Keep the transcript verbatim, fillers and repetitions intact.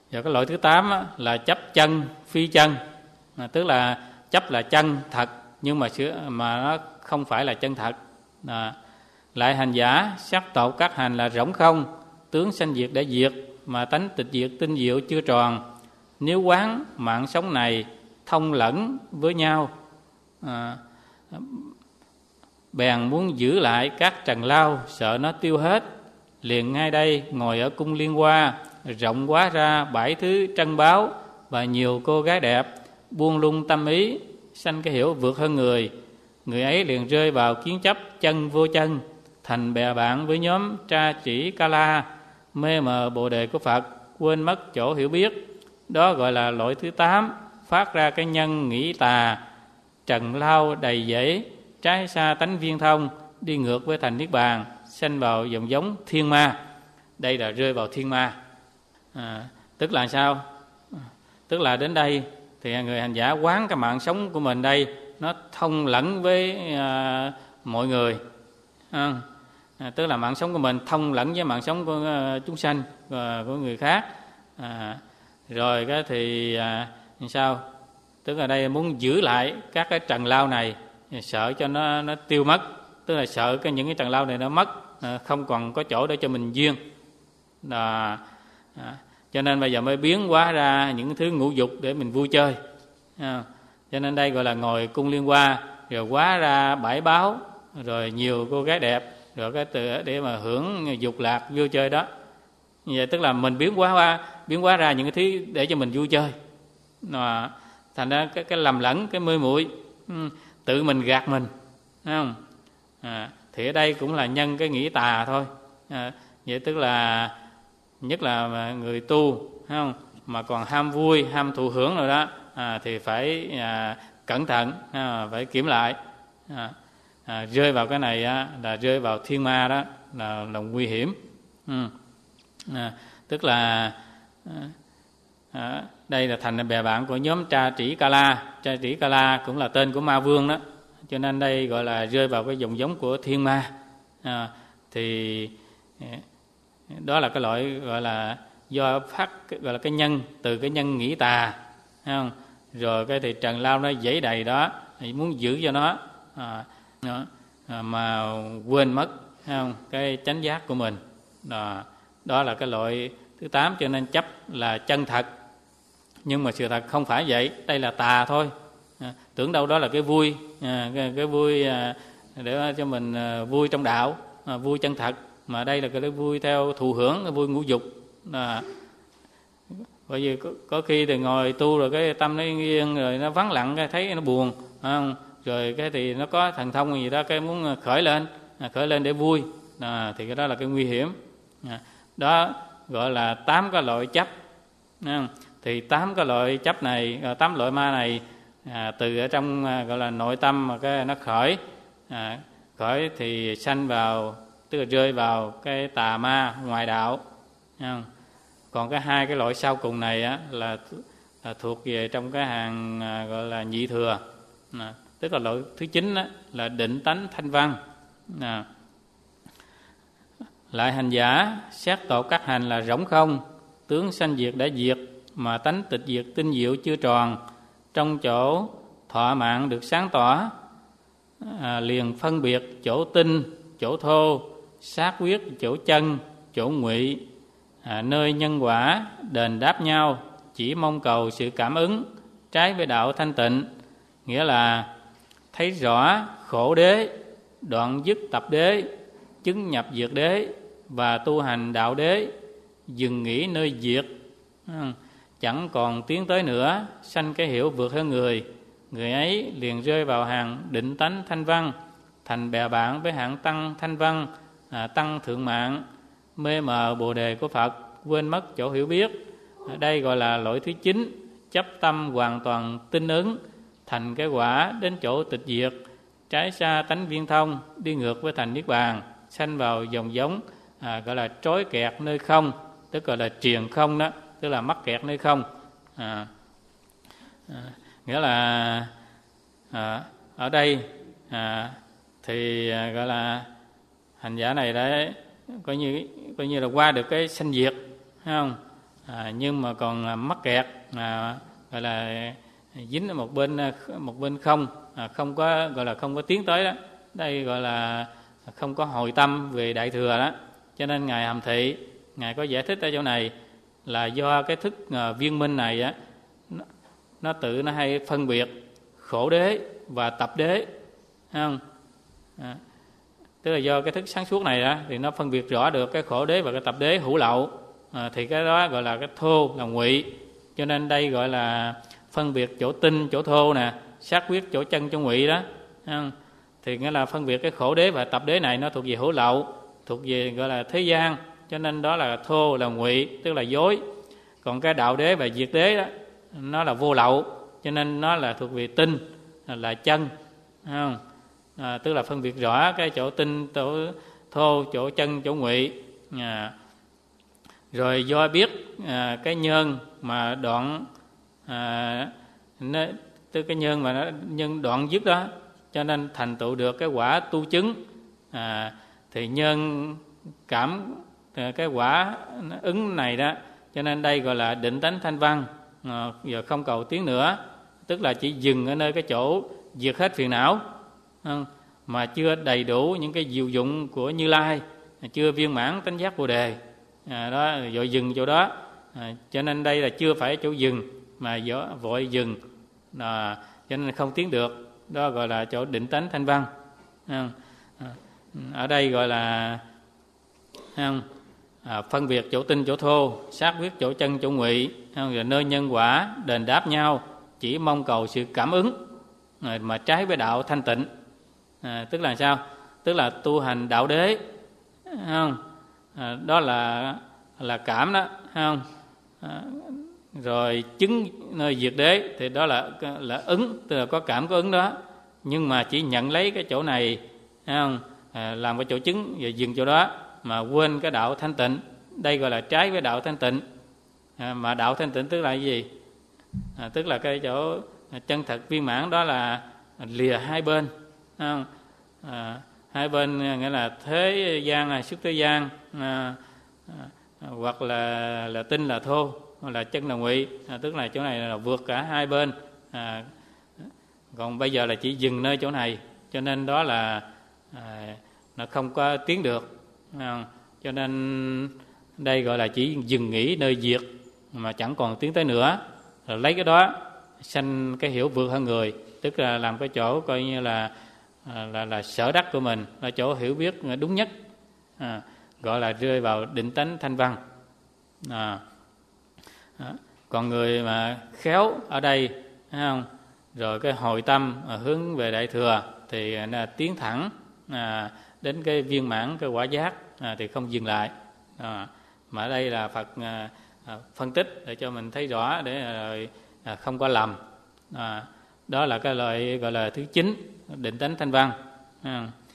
Và cái loại thứ tám á, là chấp chân phi chân, à, tức là chấp là chân thật nhưng mà mà nó không phải là chân thật. À, lại hành giả sắc tột các hành là rỗng không, tướng sanh diệt đã diệt, mà tánh tịch diệt tinh diệu chưa tròn. Nếu quán mạng sống này thông lẫn với nhau, à, bèn muốn giữ lại các trần lao, sợ nó tiêu hết, liền ngay đây ngồi ở cung Liên Hoa, rộng quá ra bảy thứ trân báu và nhiều cô gái đẹp, buông lung tâm ý, sanh cái hiểu vượt hơn người. Người ấy liền rơi vào kiến chấp chân vô chân, thành bè bạn với nhóm tra chỉ ca la, mê mờ bồ đề của Phật, quên mất chỗ hiểu biết. Đó gọi là loại thứ tám, phát ra cái nhân nghĩ tà, trần lao đầy dẫy, trái xa tánh viên thông, đi ngược với thành niết bàn, sanh vào dòng giống thiên ma. Đây là rơi vào thiên ma. À, tức là sao? Tức là đến đây thì người hành giả quán cái mạng sống của mình đây nó thông lẫn với à, mọi người. À, à, tức là mạng sống của mình thông lẫn với mạng sống của à, chúng sanh và của người khác. À, rồi cái thì à, sao? Tức là đây muốn giữ lại các cái trần lao này, sợ cho nó nó tiêu mất, tức là sợ cái những cái trần lao này nó mất, à, không còn có chỗ để cho mình duyên. À, à, cho nên bây giờ mới biến hóa ra những thứ ngũ dục để mình vui chơi. À, cho nên đây gọi là ngồi cung Liên Hoa, rồi hóa ra bãi báo, rồi nhiều cô gái đẹp, rồi cái từ để mà hưởng dục lạc vui chơi đó. Như vậy tức là mình biến hóa qua, biến hóa ra những cái thứ để cho mình vui chơi. À, thành ra cái, cái lầm lẫn, cái mê muội, tự mình gạt mình, thấy không? À, thì ở đây cũng là nhân cái nghĩ tà thôi. À, vậy tức là nhất là người tu, thấy không? Mà còn ham vui, ham thụ hưởng rồi đó, à, thì phải à, cẩn thận, à, phải kiểm lại. À, à, rơi vào cái này á, là rơi vào thiên ma đó, là, là nguy hiểm. Ừ. À, tức là à, à, đây là thành bè bạn của nhóm Tra Trĩ Ca La. Tra Trĩ Ca La cũng là tên của ma vương đó, cho nên đây gọi là rơi vào cái dòng giống của thiên ma. À, thì đó là cái loại gọi là do phát gọi là cái nhân, từ cái nhân nghĩ tà, thấy không? Rồi cái thì trần lao nó dãy đầy đó, thì muốn giữ cho nó, à, nó à, mà quên mất, thấy không? Cái chánh giác của mình. Đó, đó là cái loại thứ tám, cho nên chấp là chân thật, nhưng mà sự thật không phải vậy, đây là tà thôi. À, tưởng đâu đó là cái vui, à, cái, cái vui à, để cho mình à, vui trong đạo, à, vui chân thật, mà đây là cái vui theo thụ hưởng, cái vui ngũ dục. À, bởi vì có, có khi thì ngồi tu rồi cái tâm nó yên, rồi nó vắng lặng, cái thấy nó buồn, không? Rồi cái thì nó có thần thông gì đó, cái muốn khởi lên, à, khởi lên để vui, à, thì cái đó là cái nguy hiểm. À, đó gọi là tám cái loại chấp. À, thì tám cái loại chấp này, tám loại ma này, à, từ ở trong à, gọi là nội tâm mà cái nó khởi, à, khởi thì sanh vào, tức là rơi vào cái tà ma ngoài đạo. À, còn cái hai cái loại sau cùng này á, là, là thuộc về trong cái hàng à, gọi là nhị thừa. À, tức là loại thứ chín á, là định tánh thanh văn. À, lại hành giả xét tột các hành là rỗng không, tướng sanh diệt đã diệt, mà tánh tịch diệt tinh diệu chưa tròn. Trong chỗ thọ mạng được sáng tỏ, à, liền phân biệt chỗ tinh, chỗ thô, xác quyết, chỗ chân, chỗ ngụy, à, nơi nhân quả đền đáp nhau, chỉ mong cầu sự cảm ứng, trái với đạo thanh tịnh. Nghĩa là thấy rõ khổ đế, đoạn dứt tập đế, chứng nhập diệt đế và tu hành đạo đế, dừng nghỉ nơi diệt, chẳng còn tiến tới nữa, sanh cái hiểu vượt hơn người. Người ấy liền rơi vào hàng định tánh thanh văn, thành bè bạn với hạng tăng thanh văn, à, tăng thượng mạng, mê mờ bồ đề của Phật, quên mất chỗ hiểu biết. Đây gọi là lỗi thứ chín, chấp tâm hoàn toàn tinh ứng, thành cái quả đến chỗ tịch diệt, trái xa tánh viên thông, đi ngược với thành niết bàn, sanh vào dòng giống, à, gọi là trói kẹt nơi không, tức gọi là triền không đó, tức là mắc kẹt nơi không. À, à, nghĩa là à, ở đây à, thì à, gọi là hành giả này đấy coi như coi như là qua được cái sanh diệt, thấy không? à, nhưng mà còn mắc kẹt, à, gọi là dính ở một bên một bên không, à, không có gọi là không có tiến tới đó. Đây gọi là không có hồi tâm về đại thừa đó. Cho nên ngài Hàm Thị, ngài có giải thích ở chỗ này là do cái thức uh, viên minh này á, nó, nó tự nó hay phân biệt khổ đế và tập đế, thấy không? À, tức là do cái thức sáng suốt này đó, thì nó phân biệt rõ được cái khổ đế và cái tập đế hữu lậu, à, thì cái đó gọi là cái thô, là ngụy. Cho nên đây gọi là phân biệt chỗ tinh, chỗ thô nè, xác quyết chỗ chân, chỗ ngụy đó, thấy không? Thì nghĩa là phân biệt cái khổ đế và tập đế này nó thuộc về hữu lậu, thuộc về gọi là thế gian, cho nên đó là thô, là ngụy, tức là dối. Còn cái đạo đế và diệt đế đó, nó là vô lậu, cho nên nó là thuộc về tinh, là chân, không? À, tức là phân biệt rõ cái chỗ tinh, chỗ thô, chỗ chân, chỗ ngụy. À, rồi do biết à, cái nhân mà đoạn, à, nó, tức cái nhân mà nó nhân đoạn dứt đó, cho nên thành tựu được cái quả tu chứng. À, thì nhân cảm cái quả ứng này đó, cho nên đây gọi là định tánh thanh văn. À, giờ không cầu tiến nữa, tức là chỉ dừng ở nơi cái chỗ diệt hết phiền não, không? Mà chưa đầy đủ những cái diệu dụng của Như Lai, chưa viên mãn tánh giác Bồ Đề, à, đó vội dừng chỗ đó. À, cho nên đây là chưa phải chỗ dừng mà vội dừng, à, cho nên không tiến được. Đó gọi là chỗ định tánh thanh văn. À, ở đây gọi là à, phân biệt chỗ tinh, chỗ thô, xác quyết chỗ chân, chỗ ngụy, rồi nơi nhân quả đền đáp nhau, chỉ mong cầu sự cảm ứng mà trái với đạo thanh tịnh. À, tức là sao? Tức là tu hành đạo đế, không? À, đó là là cảm đó, không? À, rồi chứng nơi diệt đế thì đó là là ứng, tức là có cảm có ứng đó, nhưng mà chỉ nhận lấy cái chỗ này, không? À, làm cái chỗ chứng và dừng chỗ đó, mà quên cái đạo thanh tịnh. Đây gọi là trái với đạo thanh tịnh. À, mà đạo thanh tịnh tức là cái gì? À, tức là cái chỗ chân thật viên mãn, đó là lìa hai bên, không? À, hai bên nghĩa là thế gian, xuất thế gian, à, à, hoặc là là tinh là thô, hoặc là chân là ngụy, à, tức là chỗ này là vượt cả hai bên. À, còn bây giờ là chỉ dừng nơi chỗ này, cho nên đó là à, nó không có tiến được. À, cho nên đây gọi là chỉ dừng nghỉ nơi diệt mà chẳng còn tiến tới nữa, rồi lấy cái đó sanh cái hiểu vượt hơn người, tức là làm cái chỗ coi như là là, là, là sở đắc của mình, là chỗ hiểu biết đúng nhất, à, gọi là rơi vào định tánh thanh văn. À, à, còn người mà khéo ở đây, thấy không? Rồi cái hồi tâm à, hướng về đại thừa thì là tiến thẳng à, đến cái viên mãn, cái quả giác, à, thì không dừng lại. À, mà ở đây là Phật à, à, phân tích để cho mình thấy rõ, để rồi à, không có lầm. À, đó là cái loại gọi là thứ chín, định tánh thanh văn. À.